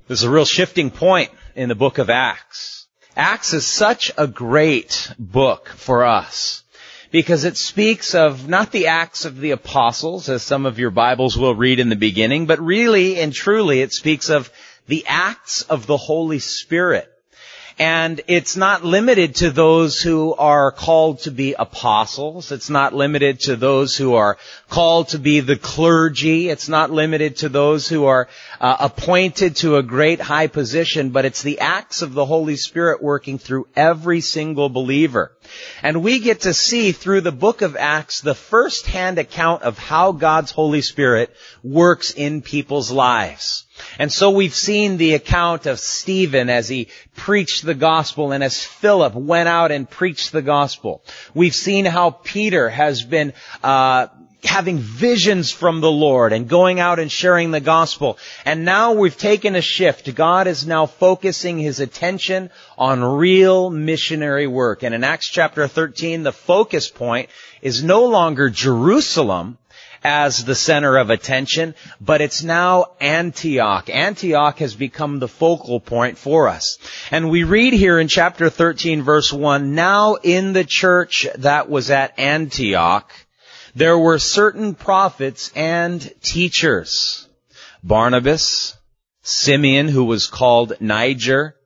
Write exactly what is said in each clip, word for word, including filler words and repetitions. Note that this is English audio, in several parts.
There's a real shifting point in the book of Acts. Acts is such a great book for us because it speaks of not the Acts of the Apostles, as some of your Bibles will read in the beginning, but really and truly it speaks of the acts of the Holy Spirit. And it's not limited to those who are called to be apostles. It's not limited to those who are called to be the clergy. It's not limited to those who are uh, appointed to a great high position, but it's the acts of the Holy Spirit working through every single believer. And we get to see through the book of Acts the first-hand account of how God's Holy Spirit works in people's lives. And so we've seen the account of Stephen as he preached the gospel and as Philip went out and preached the gospel. We've seen how Peter has been uh having visions from the Lord and going out and sharing the gospel. And now we've taken a shift. God is now focusing His attention on real missionary work. And in Acts chapter thirteen, the focus point is no longer Jerusalem as the center of attention, but it's now Antioch. Antioch has become the focal point for us. And we read here in chapter thirteen, verse one, "Now in the church that was at Antioch, there were certain prophets and teachers. Barnabas, Simeon, who was called Niger,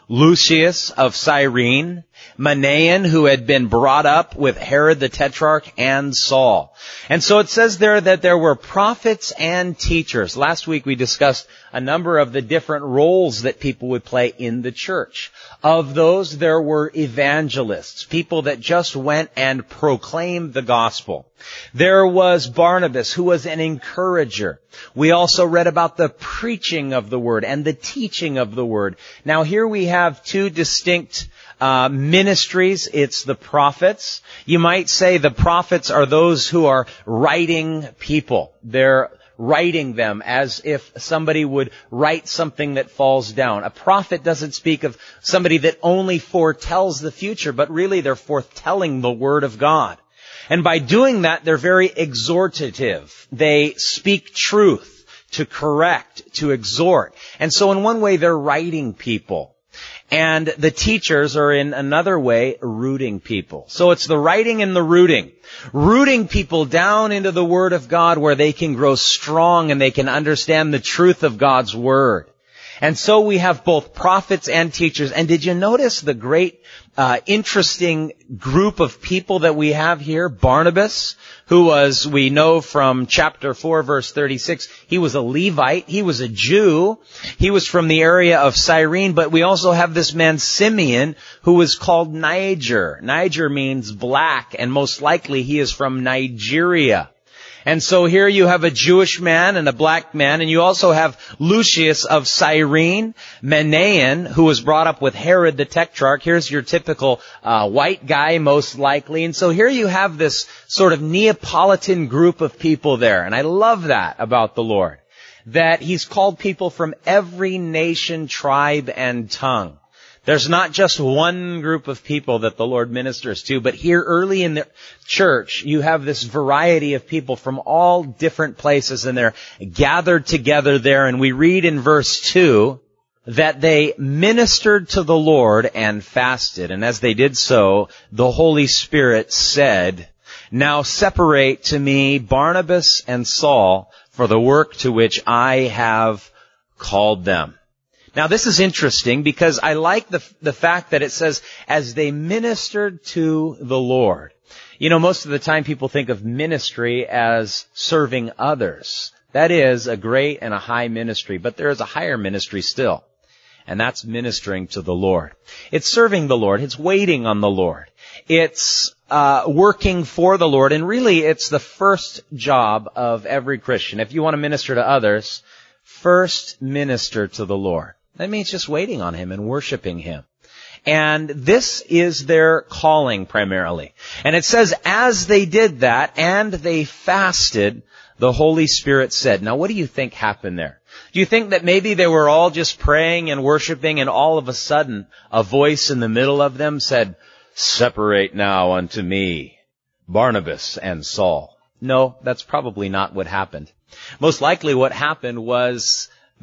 Lucius of Cyrene, Manaen, who had been brought up with Herod the Tetrarch, and Saul." And so it says there that there were prophets and teachers. Last week we discussed a number of the different roles that people would play in the church. Of those, there were evangelists, people that just went and proclaimed the gospel. There was Barnabas, who was an encourager. We also read about the preaching of the word and the teaching of the word. Now here we have two distinct Uh, ministries. It's the prophets. You might say the prophets are those who are writing people. They're writing them as if somebody would write something that falls down. A prophet doesn't speak of somebody that only foretells the future, but really they're foretelling the Word of God. And by doing that, they're very exhortative. They speak truth to correct, to exhort. And so in one way, they're writing people. And the teachers are in another way rooting people. So it's the writing and the rooting. Rooting people down into the Word of God where they can grow strong and they can understand the truth of God's Word. And so we have both prophets and teachers. And did you notice the great, uh, interesting group of people that we have here? Barnabas, who was, we know from chapter four, verse thirty-six, he was a Levite. He was a Jew. He was from the area of Cyrene. But we also have this man, Simeon, who was called Niger. Niger means black, and most likely he is from Nigeria. And so here you have a Jewish man and a black man, and you also have Lucius of Cyrene, Manaen, who was brought up with Herod the Tetrarch. Here's your typical uh, white guy, most likely. And so here you have this sort of Neapolitan group of people there. And I love that about the Lord, that He's called people from every nation, tribe, and tongue. There's not just one group of people that the Lord ministers to, but here early in the church, you have this variety of people from all different places, and they're gathered together there. And we read in verse two that they ministered to the Lord and fasted. And as they did so, the Holy Spirit said, "Now separate to me Barnabas and Saul for the work to which I have called them." Now this is interesting because I like the the fact that it says, as they ministered to the Lord. You know, most of the time people think of ministry as serving others. That is a great and a high ministry, but there is a higher ministry still. And that's ministering to the Lord. It's serving the Lord. It's waiting on the Lord. It's uh working for the Lord. And really, it's the first job of every Christian. If you want to minister to others, first minister to the Lord. That means just waiting on Him and worshiping Him. And this is their calling primarily. And it says, as they did that and they fasted, the Holy Spirit said. Now, what do you think happened there? Do you think that maybe they were all just praying and worshiping, and all of a sudden a voice in the middle of them said, "Separate now unto me Barnabas and Saul"? No, that's probably not what happened. Most likely what happened was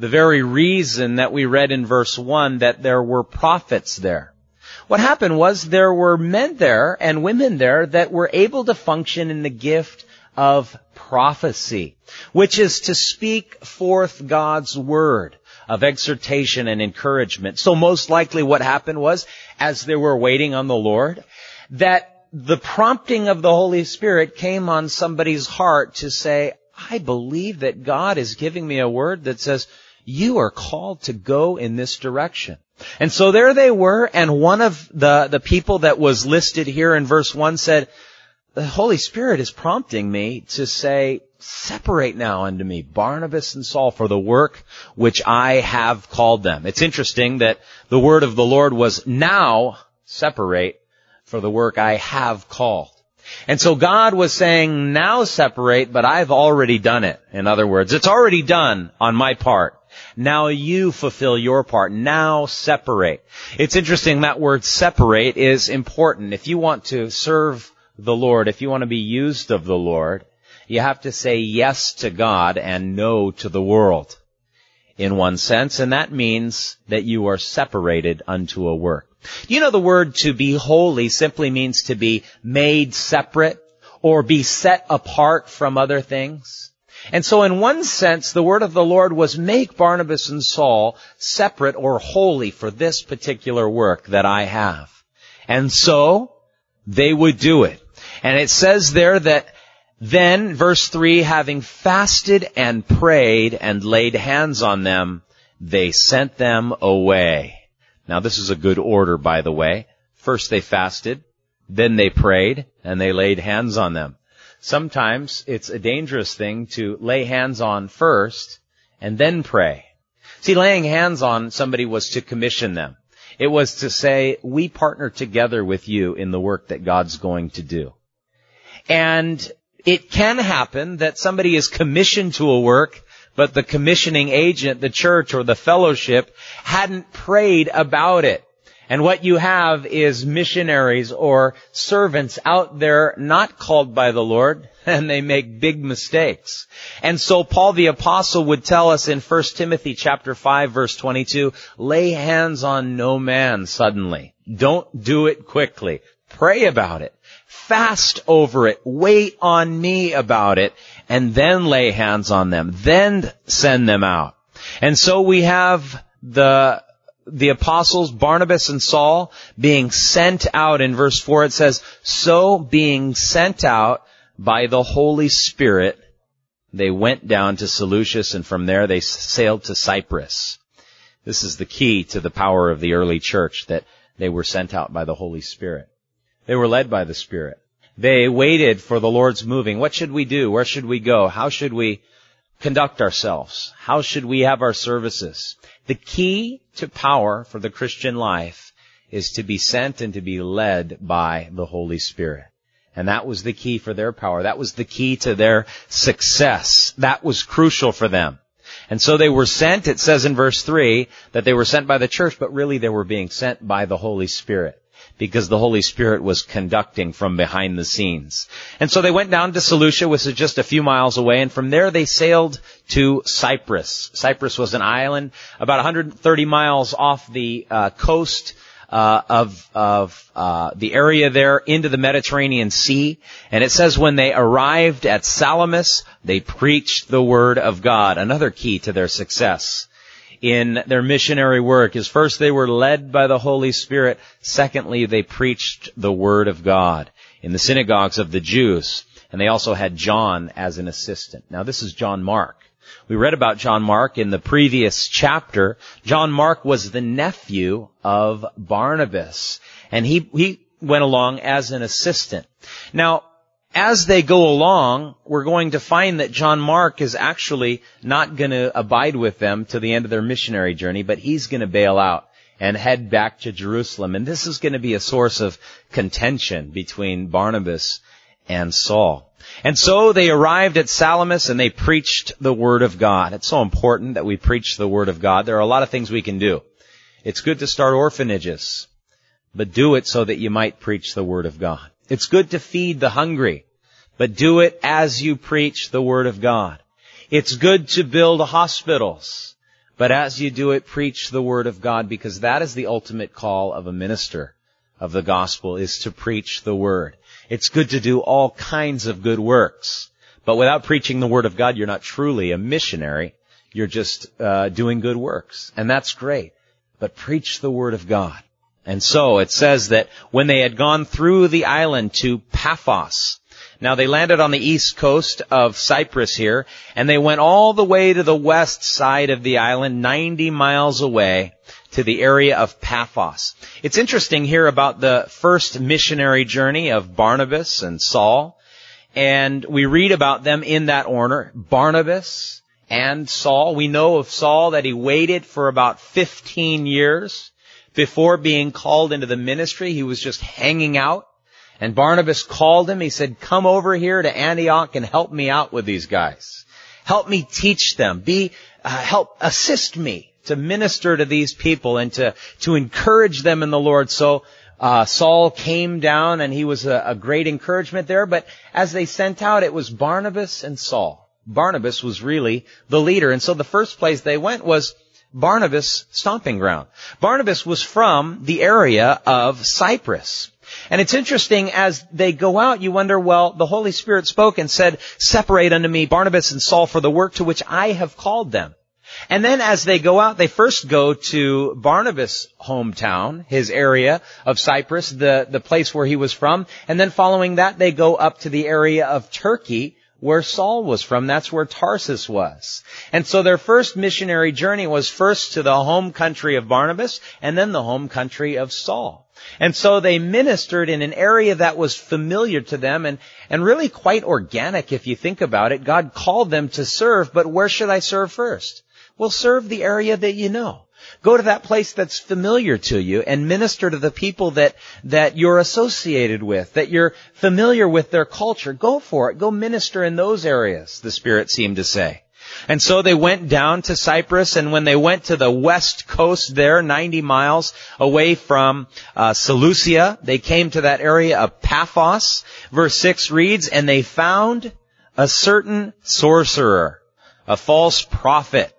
the very reason that we read in verse one that there were prophets there. What happened was there were men there and women there that were able to function in the gift of prophecy, which is to speak forth God's word of exhortation and encouragement. So most likely what happened was, as they were waiting on the Lord, that the prompting of the Holy Spirit came on somebody's heart to say, I believe that God is giving me a word that says, you are called to go in this direction. And so there they were, and one of the, the people that was listed here in verse one said, the Holy Spirit is prompting me to say, separate now unto me Barnabas and Saul for the work which I have called them. It's interesting that the word of the Lord was, now separate for the work I have called. And so God was saying, now separate, but I've already done it. In other words, it's already done on my part. Now you fulfill your part. Now separate. It's interesting, that word separate is important. If you want to serve the Lord, if you want to be used of the Lord, you have to say yes to God and no to the world, in one sense, and that means that you are separated unto a work. You know, the word to be holy simply means to be made separate or be set apart from other things. And so in one sense, the word of the Lord was, make Barnabas and Saul separate or holy for this particular work that I have. And so they would do it. And it says there that then, verse three, having fasted and prayed and laid hands on them, they sent them away. Now this is a good order, by the way. First they fasted, then they prayed, and they laid hands on them. Sometimes it's a dangerous thing to lay hands on first and then pray. See, laying hands on somebody was to commission them. It was to say, we partner together with you in the work that God's going to do. And it can happen that somebody is commissioned to a work, but the commissioning agent, the church or the fellowship, hadn't prayed about it. And what you have is missionaries or servants out there not called by the Lord, and they make big mistakes. And so Paul the Apostle would tell us in First Timothy chapter five, verse twenty-two, lay hands on no man suddenly. Don't do it quickly. Pray about it. Fast over it. Wait on me about it. And then lay hands on them. Then send them out. And so we have the the apostles, Barnabas and Saul, being sent out. In verse four it says, so being sent out by the Holy Spirit, they went down to Seleucus, and from there they sailed to Cyprus. This is the key to the power of the early church, that they were sent out by the Holy Spirit. They were led by the Spirit. They waited for the Lord's moving. What should we do? Where should we go? How should we conduct ourselves? How should we have our services? The key to power for the Christian life is to be sent and to be led by the Holy Spirit. And that was the key for their power. That was the key to their success. That was crucial for them. And so they were sent. It says in verse three that they were sent by the church, but really they were being sent by the Holy Spirit, because the Holy Spirit was conducting from behind the scenes. And so they went down to Seleucia, which is just a few miles away, and from there they sailed to Cyprus. Cyprus was an island about one hundred thirty miles off the uh, coast uh, of of uh, the area there into the Mediterranean Sea. And it says when they arrived at Salamis, they preached the word of God. Another key to their success in their missionary work is, first, they were led by the Holy Spirit. Secondly, they preached the Word of God in the synagogues of the Jews. And they also had John as an assistant. Now, this is John Mark. We read about John Mark in the previous chapter. John Mark was the nephew of Barnabas, and he, he went along as an assistant. Now, as they go along, we're going to find that John Mark is actually not going to abide with them to the end of their missionary journey, but he's going to bail out and head back to Jerusalem. And this is going to be a source of contention between Barnabas and Saul. And so they arrived at Salamis and they preached the Word of God. It's so important that we preach the Word of God. There are a lot of things we can do. It's good to start orphanages, but do it so that you might preach the Word of God. It's good to feed the hungry, but do it as you preach the Word of God. It's good to build hospitals, But as you do it, preach the word of God, because that is the ultimate call of a minister of the gospel, is to preach the word. It's good to do all kinds of good works, but without preaching the word of God, you're not truly a missionary. You're just uh, doing good works, and that's great. But preach the word of God. And so it says that when they had gone through the island to Paphos, now they landed on the east coast of Cyprus here, and they went all the way to the west side of the island, ninety miles away, to the area of Paphos. It's interesting here about the first missionary journey of Barnabas and Saul, and we read about them in that order, Barnabas and Saul. We know of Saul that he waited for about fifteen years before being called into the ministry. He was just hanging out. And Barnabas called him. He said, come over here to Antioch and help me out with these guys. Help me teach them. Be, uh, help, assist me to minister to these people and to, to encourage them in the Lord. So, uh, Saul came down and he was a, a great encouragement there. But as they sent out, it was Barnabas and Saul. Barnabas was really the leader. And so the first place they went was Barnabas' stomping ground. Barnabas was from the area of Cyprus. And it's interesting, as they go out, you wonder, well, the Holy Spirit spoke and said, separate unto me Barnabas and Saul for the work to which I have called them. And then as they go out, they first go to Barnabas' hometown, his area of Cyprus, the, the place where he was from. And then following that, they go up to the area of Turkey, where Saul was from. That's where Tarsus was. And so their first missionary journey was first to the home country of Barnabas and then the home country of Saul. And so they ministered in an area that was familiar to them and, and really quite organic if you think about it. God called them to serve, but where should I serve first? Well, serve the area that you know. Go to that place that's familiar to you and minister to the people that, that you're associated with, that you're familiar with their culture. Go for it. Go minister in those areas, the Spirit seemed to say. And so they went down to Cyprus, and when they went to the west coast there, ninety miles away from uh, Seleucia, they came to that area of Paphos. Verse six reads, and they found a certain sorcerer, a false prophet,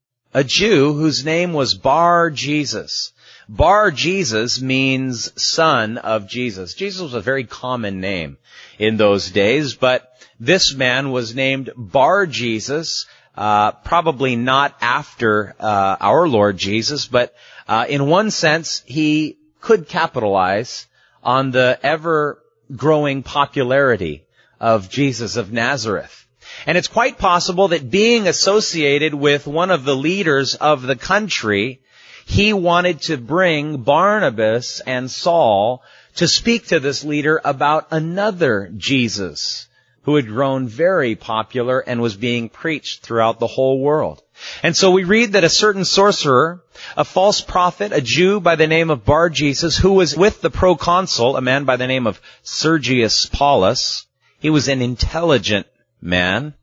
a Jew whose name was Bar Jesus. Bar Jesus means son of Jesus. Jesus was a very common name in those days, but this man was named Bar Jesus, uh, probably not after uh, our Lord Jesus, but uh, in one sense, he could capitalize on the ever-growing popularity of Jesus of Nazareth. And it's quite possible that being associated with one of the leaders of the country, he wanted to bring Barnabas and Saul to speak to this leader about another Jesus who had grown very popular and was being preached throughout the whole world. And so we read that a certain sorcerer, a false prophet, a Jew by the name of Bar Jesus, who was with the proconsul, a man by the name of Sergius Paulus, he was an intelligent man.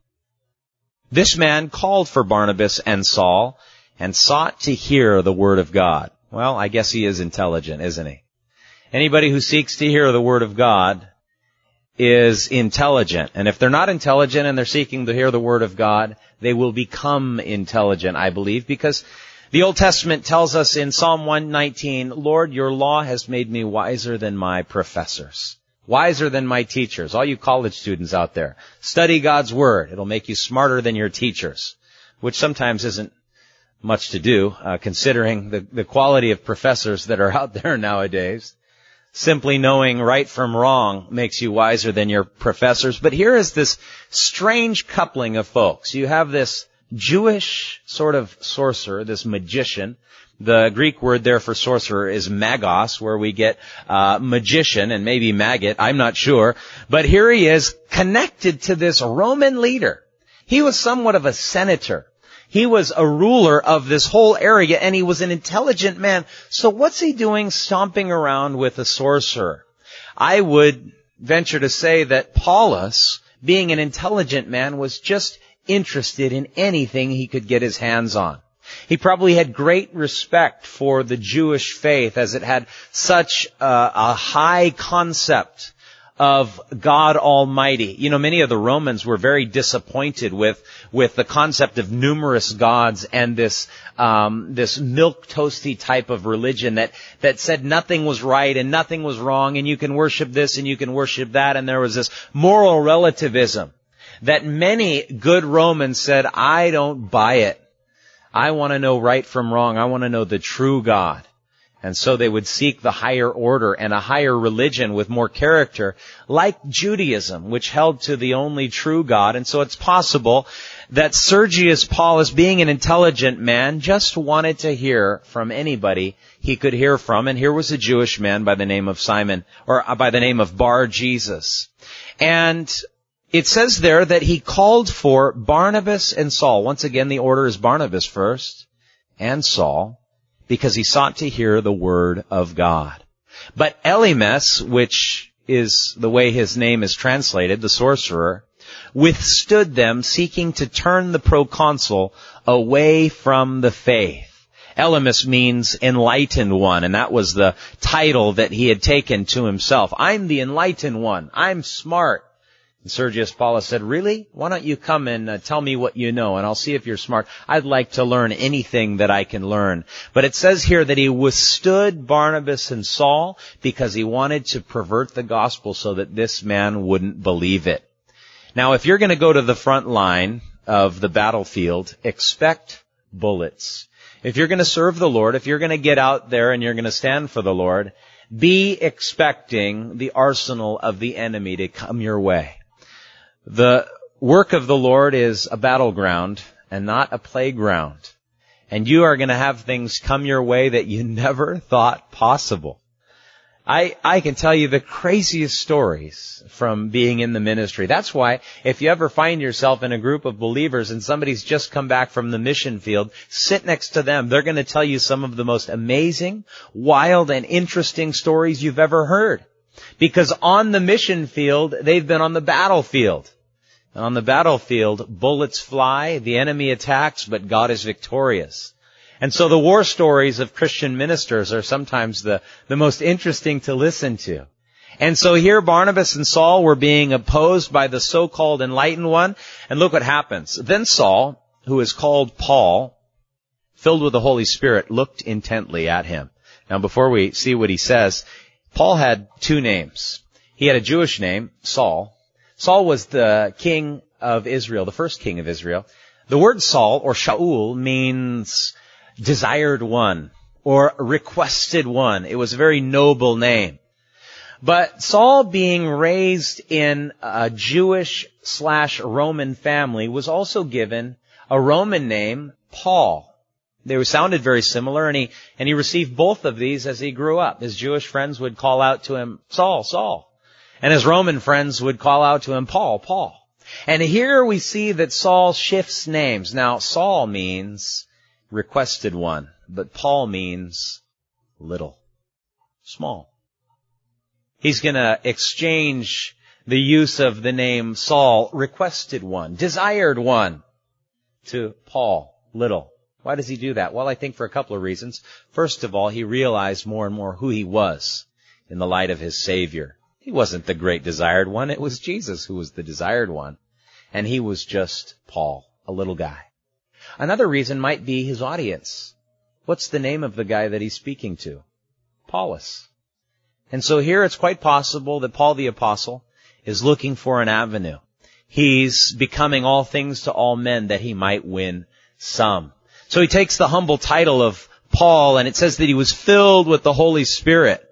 This man called for Barnabas and Saul and sought to hear the word of God. Well, I guess he is intelligent, isn't he? Anybody who seeks to hear the word of God is intelligent. And if they're not intelligent and they're seeking to hear the word of God, they will become intelligent, I believe, because the Old Testament tells us in Psalm one nineteen, Lord, your law has made me wiser than my professors. Wiser than my teachers. All you college students out there, study God's Word. It'll make you smarter than your teachers, which sometimes isn't much to do, uh, considering the, the quality of professors that are out there nowadays. Simply knowing right from wrong makes you wiser than your professors. But here is this strange coupling of folks. You have this Jewish sort of sorcerer, this magician. The Greek word there for sorcerer is magos, where we get uh, magician and maybe maggot, I'm not sure. But here he is connected to this Roman leader. He was somewhat of a senator. He was a ruler of this whole area, and he was an intelligent man. So what's he doing stomping around with a sorcerer? I would venture to say that Paulus, being an intelligent man, was just interested in anything he could get his hands on. He probably had great respect for the Jewish faith, as it had such uh, a high concept of God Almighty. You know, many of the Romans were very disappointed with, with the concept of numerous gods and this, um, this milquetoasty type of religion that, that said nothing was right and nothing was wrong and you can worship this and you can worship that, and there was this moral relativism that many good Romans said, I don't buy it. I want to know right from wrong. I want to know the true God. And so they would seek the higher order and a higher religion with more character, like Judaism, which held to the only true God. And so it's possible that Sergius Paulus, being an intelligent man, just wanted to hear from anybody he could hear from. And here was a Jewish man by the name of Simon, or by the name of Bar Jesus. And it says there that he called for Barnabas and Saul. Once again, the order is Barnabas first and Saul, because he sought to hear the word of God. But Elymas, which is the way his name is translated, the sorcerer, withstood them, seeking to turn the proconsul away from the faith. Elymas means enlightened one, and that was the title that he had taken to himself. I'm the enlightened one. I'm smart. And Sergius Paulus said, really? Why don't you come and uh, tell me what you know, and I'll see if you're smart. I'd like to learn anything that I can learn. But it says here that he withstood Barnabas and Saul because he wanted to pervert the gospel so that this man wouldn't believe it. Now, if you're going to go to the front line of the battlefield, expect bullets. If you're going to serve the Lord, if you're going to get out there and you're going to stand for the Lord, be expecting the arsenal of the enemy to come your way. The work of the Lord is a battleground and not a playground. And you are going to have things come your way that you never thought possible. I, I can tell you the craziest stories from being in the ministry. That's why if you ever find yourself in a group of believers and somebody's just come back from the mission field, sit next to them. They're going to tell you some of the most amazing, wild, and interesting stories you've ever heard. Because on the mission field, they've been on the battlefield. And on the battlefield, bullets fly, the enemy attacks, but God is victorious. And so the war stories of Christian ministers are sometimes the, the most interesting to listen to. And so here Barnabas and Saul were being opposed by the so-called enlightened one. And look what happens. Then Saul, who is called Paul, filled with the Holy Spirit, looked intently at him. Now before we see what he says, Paul had two names. He had a Jewish name, Saul. Saul was the king of Israel, the first king of Israel. The word Saul, or Shaul, means desired one, or requested one. It was a very noble name. But Saul, being raised in a Jewish slash Roman family, was also given a Roman name, Paul. They sounded very similar, and he, and he received both of these as he grew up. His Jewish friends would call out to him, Saul, Saul. And his Roman friends would call out to him, Paul, Paul. And here we see that Saul shifts names. Now, Saul means requested one, but Paul means little, small. He's going to exchange the use of the name Saul, requested one, desired one, to Paul, little. Why does he do that? Well, I think for a couple of reasons. First of all, he realized more and more who he was in the light of his Savior. He wasn't the great desired one. It was Jesus who was the desired one. And he was just Paul, a little guy. Another reason might be his audience. What's the name of the guy that he's speaking to? Paulus. And so here it's quite possible that Paul the Apostle is looking for an avenue. He's becoming all things to all men that he might win some. So he takes the humble title of Paul, and it says that he was filled with the Holy Spirit.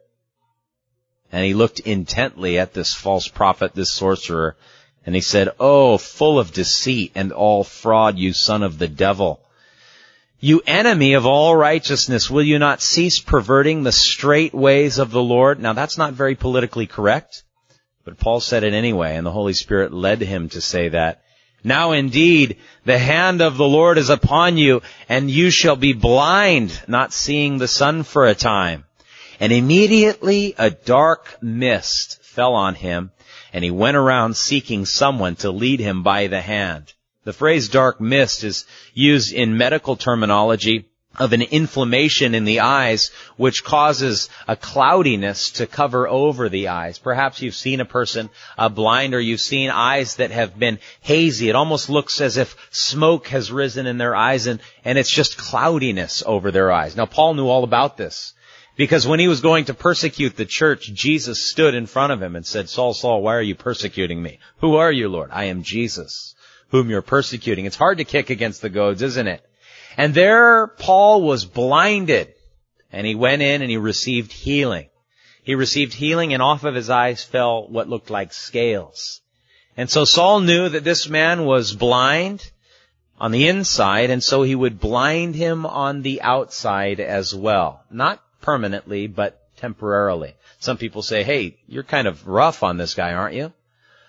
And he looked intently at this false prophet, this sorcerer, and he said, "Oh, full of deceit and all fraud, you son of the devil. You enemy of all righteousness, will you not cease perverting the straight ways of the Lord?" Now, that's not very politically correct, but Paul said it anyway, and the Holy Spirit led him to say that. "Now indeed, the hand of the Lord is upon you, and you shall be blind, not seeing the sun for a time." And immediately a dark mist fell on him, and he went around seeking someone to lead him by the hand. The phrase dark mist is used in medical terminology of an inflammation in the eyes, which causes a cloudiness to cover over the eyes. Perhaps you've seen a person uh, blind, or you've seen eyes that have been hazy. It almost looks as if smoke has risen in their eyes, and, and it's just cloudiness over their eyes. Now, Paul knew all about this, because when he was going to persecute the church, Jesus stood in front of him and said, Saul, Saul, why are you persecuting me? Who are you, Lord? I am Jesus, whom you're persecuting. It's hard to kick against the goads, isn't it? And there Paul was blinded, and he went in and he received healing. He received healing, and off of his eyes fell what looked like scales. And so Saul knew that this man was blind on the inside, and so he would blind him on the outside as well. Not permanently, but temporarily. Some people say, hey, you're kind of rough on this guy, aren't you?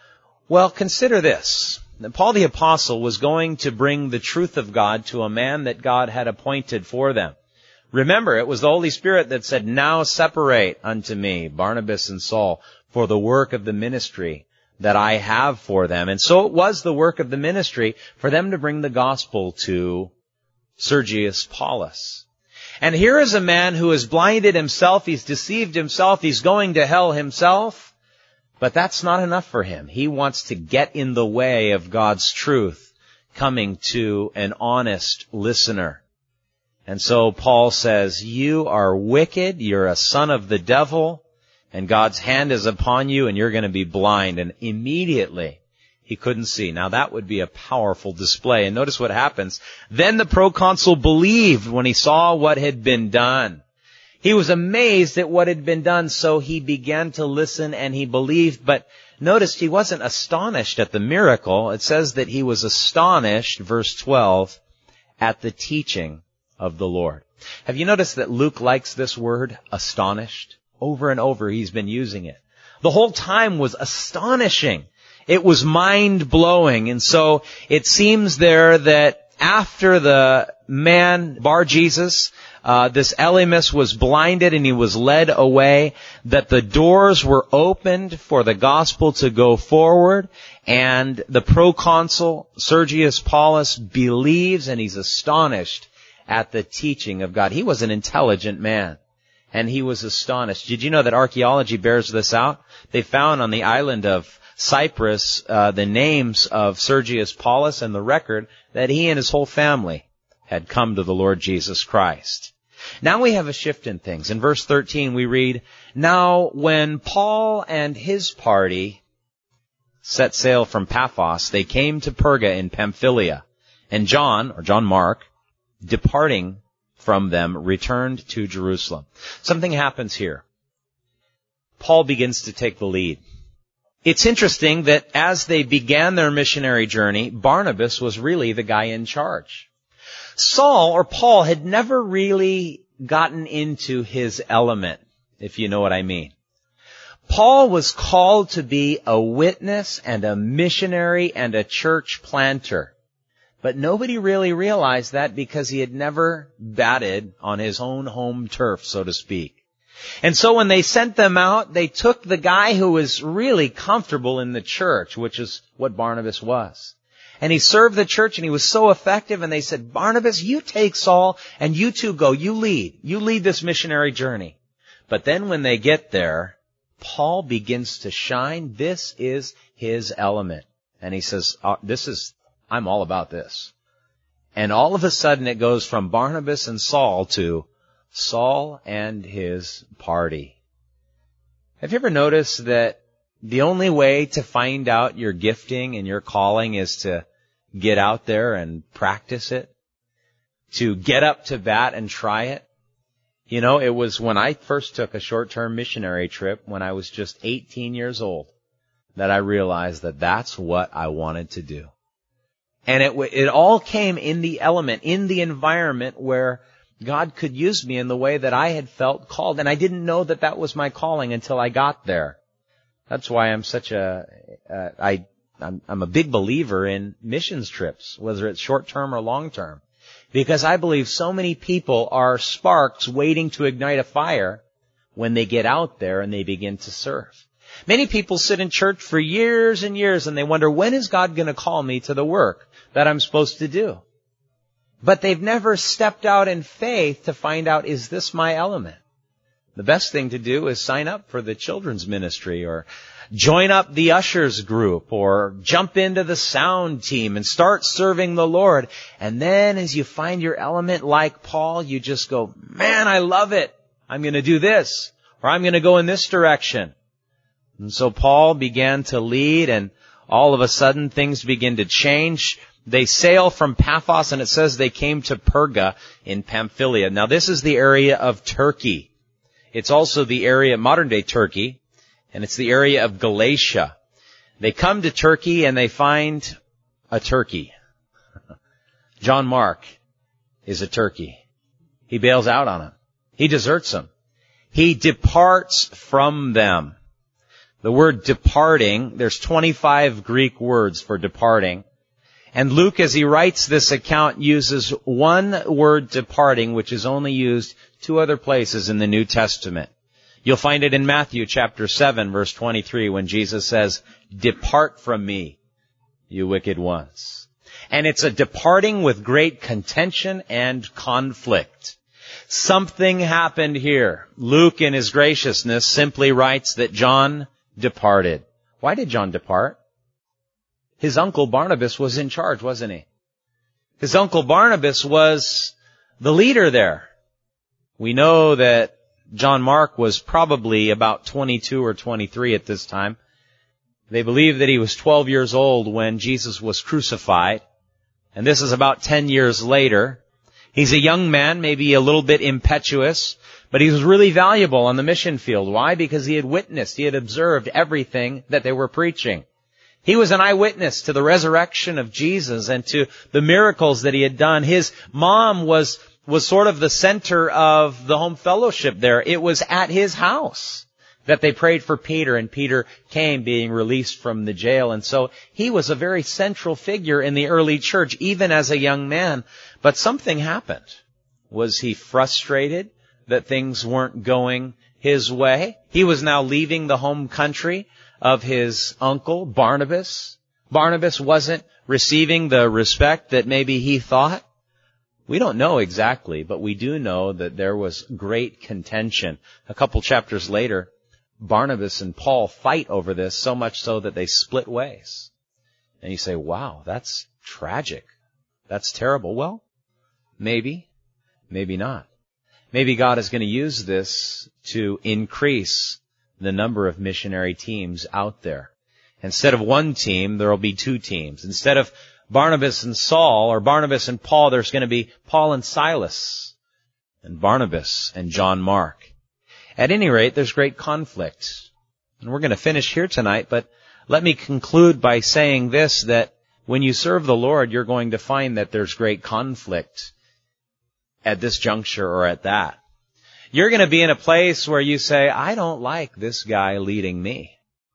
Well, consider this. Paul the Apostle was going to bring the truth of God to a man that God had appointed for them. Remember, it was the Holy Spirit that said, now separate unto me Barnabas and Saul for the work of the ministry that I have for them. And so it was the work of the ministry for them to bring the gospel to Sergius Paulus. And here is a man who has blinded himself, he's deceived himself, he's going to hell himself. But that's not enough for him. He wants to get in the way of God's truth coming to an honest listener. And so Paul says, you are wicked, you're a son of the devil, and God's hand is upon you, and you're going to be blind. And immediately he couldn't see. Now that would be a powerful display. And notice what happens. Then the proconsul believed when he saw what had been done. He was amazed at what had been done, so he began to listen and he believed. But notice he wasn't astonished at the miracle. It says that he was astonished, verse twelve, at the teaching of the Lord. Have you noticed that Luke likes this word, astonished? Over and over he's been using it. The whole time was astonishing. It was mind-blowing. And so it seems there that after the man, Bar-Jesus, Uh, this Elymas was blinded and he was led away, that the doors were opened for the gospel to go forward, and the proconsul, Sergius Paulus, believes and he's astonished at the teaching of God. He was an intelligent man, and he was astonished. Did you know that archaeology bears this out? They found on the island of Cyprus uh, the names of Sergius Paulus and the record that he and his whole family had come to the Lord Jesus Christ. Now we have a shift in things. In verse thirteen we read, now when Paul and his party set sail from Paphos, they came to Perga in Pamphylia. And John, or John Mark, departing from them, returned to Jerusalem. Something happens here. Paul begins to take the lead. It's interesting that as they began their missionary journey, Barnabas was really the guy in charge. Saul, or Paul, had never really gotten into his element, if you know what I mean. Paul was called to be a witness and a missionary and a church planter. But nobody really realized that because he had never batted on his own home turf, so to speak. And so when they sent them out, they took the guy who was really comfortable in the church, which is what Barnabas was. And he served the church and he was so effective, and they said, Barnabas, you take Saul and you two go. You lead. You lead this missionary journey. But then when they get there, Paul begins to shine. This is his element. And he says, oh, this is, I'm all about this. And all of a sudden it goes from Barnabas and Saul to Saul and his party. Have you ever noticed that the only way to find out your gifting and your calling is to get out there and practice it? To get up to bat and try it? You know, it was when I first took a short-term missionary trip when I was just eighteen years old that I realized that that's what I wanted to do. And it it all came in the element, in the environment where God could use me in the way that I had felt called. And I didn't know that that was my calling until I got there. That's why I'm such a, uh, I, I'm, I'm a big believer in missions trips, whether it's short-term or long-term. Because I believe so many people are sparks waiting to ignite a fire when they get out there and they begin to serve. Many people sit in church for years and years and they wonder, when is God going to call me to the work that I'm supposed to do? but they've never stepped out in faith to find out, is this my element? The best thing to do is sign up for the children's ministry, or join up the ushers group, or jump into the sound team and start serving the Lord. And then as you find your element, like Paul, you just go, man, I love it. I'm going to do this, or I'm going to go in this direction. And so Paul began to lead, and all of a sudden things begin to change. They sail from Paphos, and it says they came to Perga in Pamphylia. Now this is the area of Turkey. It's also the area, modern-day Turkey, and it's the area of Galatia. They come to Turkey and they find a turkey. John Mark is a turkey. He bails out on him. He deserts them. He departs from them. The word departing, there's twenty-five Greek words for departing. And Luke, as he writes this account, uses one word departing, which is only used two other places in the New Testament. You'll find it in Matthew chapter seven, verse twenty-three, when Jesus says, depart from me, you wicked ones. And it's a departing with great contention and conflict. Something happened here. Luke, in his graciousness, simply writes that John departed. Why did John depart? His uncle Barnabas was in charge, wasn't he? His uncle Barnabas was the leader there. We know that John Mark was probably about twenty-two or twenty-three at this time. They believe that he was twelve years old when Jesus was crucified. And this is about ten years later. He's a young man, maybe a little bit impetuous, but he was really valuable on the mission field. Why? Because he had witnessed, he had observed everything that they were preaching. He was an eyewitness to the resurrection of Jesus and to the miracles that he had done. His mom was was sort of the center of the home fellowship there. It was at his house that they prayed for Peter, and Peter came being released from the jail. And so he was a very central figure in the early church, even as a young man. But something happened. Was he frustrated that things weren't going his way? He was now leaving the home country of his uncle, Barnabas. Barnabas wasn't receiving the respect that maybe he thought. We don't know exactly, but we do know that there was great contention. A couple chapters later, Barnabas and Paul fight over this, so much so that they split ways. And you say, wow, that's tragic. That's terrible. Well, maybe, maybe not. Maybe God is going to use this to increase the number of missionary teams out there. Instead of one team, there will be two teams. Instead of Barnabas and Saul, or Barnabas and Paul, there's going to be Paul and Silas, and Barnabas and John Mark. At any rate, there's great conflict. And we're going to finish here tonight, but let me conclude by saying this, that when you serve the Lord, you're going to find that there's great conflict at this juncture or at that. You're going to be in a place where you say, I don't like this guy leading me.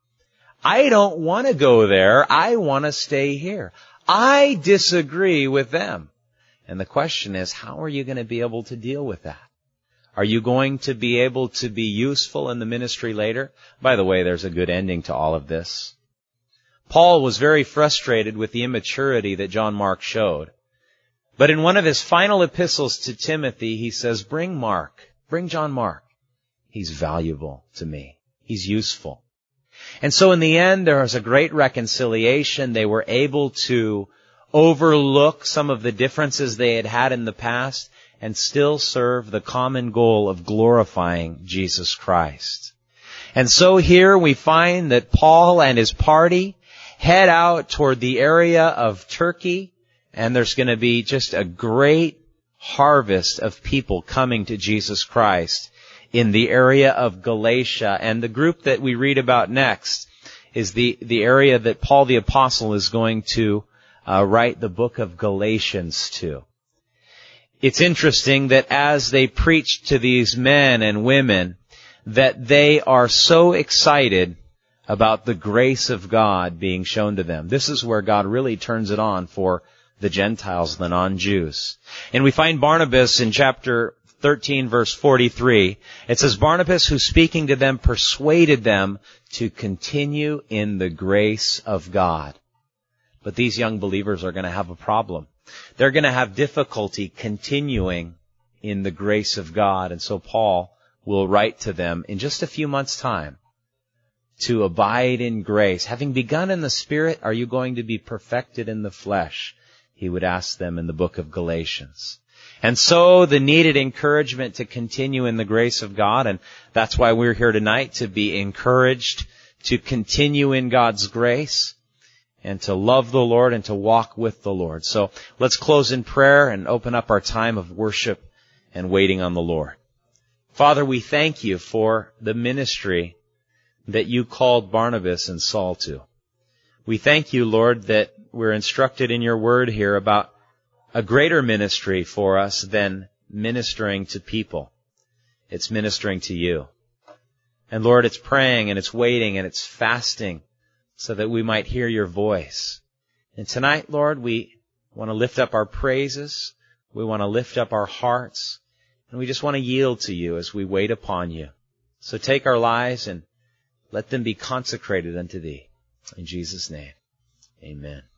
I don't want to go there. I want to stay here. I disagree with them. And the question is, how are you going to be able to deal with that? Are you going to be able to be useful in the ministry later? By the way, there's a good ending to all of this. Paul was very frustrated with the immaturity that John Mark showed. But in one of his final epistles to Timothy, he says, bring Mark, bring John Mark. He's valuable to me. He's useful. And so in the end, there was a great reconciliation. They were able to overlook some of the differences they had had in the past and still serve the common goal of glorifying Jesus Christ. And so here we find that Paul and his party head out toward the area of Turkey, and there's going to be just a great harvest of people coming to Jesus Christ in the area of Galatia. And the group that we read about next is the, the area that Paul the Apostle is going to uh, write the book of Galatians to. It's interesting that as they preach to these men and women, that they are so excited about the grace of God being shown to them. This is where God really turns it on for the Gentiles, the non-Jews. And we find Barnabas in chapter thirteen, verse forty-three. It says, Barnabas, who speaking to them, persuaded them to continue in the grace of God. But these young believers are going to have a problem. They're going to have difficulty continuing in the grace of God. And so Paul will write to them in just a few months' time to abide in grace. Having begun in the Spirit, are you going to be perfected in the flesh? He would ask them in the book of Galatians. And so the needed encouragement to continue in the grace of God, and that's why we're here tonight, to be encouraged to continue in God's grace and to love the Lord and to walk with the Lord. So let's close in prayer and open up our time of worship and waiting on the Lord. Father, we thank you for the ministry that you called Barnabas and Saul to. We thank you, Lord, that we're instructed in your word here about a greater ministry for us than ministering to people. It's ministering to you. And Lord, it's praying and it's waiting and it's fasting so that we might hear your voice. And tonight, Lord, we want to lift up our praises. We want to lift up our hearts. And we just want to yield to you as we wait upon you. So take our lives and let them be consecrated unto thee. In Jesus' name, amen.